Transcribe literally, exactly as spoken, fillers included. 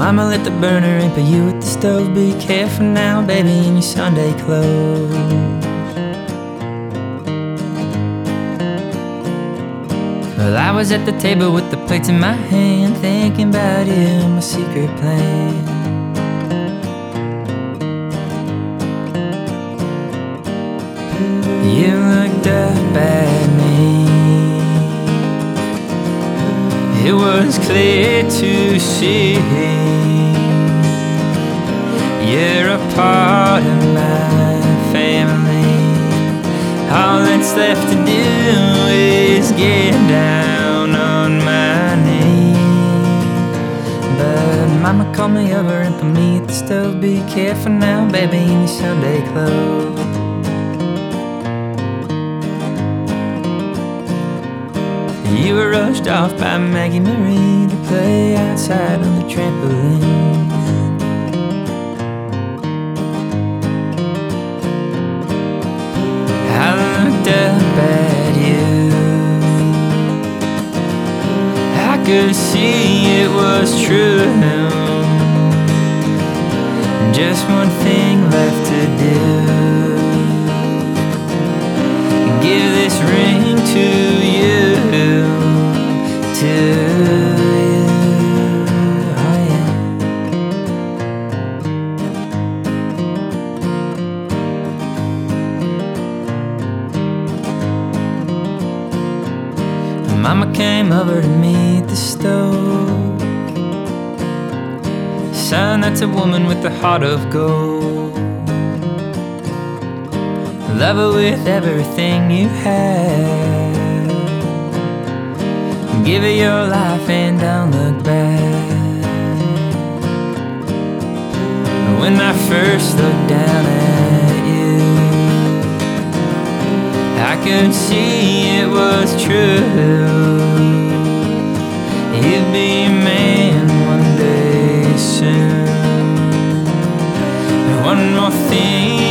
Mama lit the burner and put you at the stove. Be careful now, baby, in your Sunday clothes. Well, I was at the table with the plates in my hand, thinking about you and my secret plan. You looked up at me. It was clear to see you're a part of my family. All that's left to do is get down on my knees. But Mama called me over and put me at the stove. Be careful now, baby, in your Sunday clothes. You were rushed off by Maggie Marie to play outside on the trampoline. I looked up at you. I could see it was true. Just one thing left to do. Give this ring to you. To you, oh yeah. Mama came over to me at the stove. Son, that's a woman with a heart of gold. Love her with everything you have. Give her your life and don't look back. When I first looked down at you, I could see it was true. You'd be a man one day soon. One more thing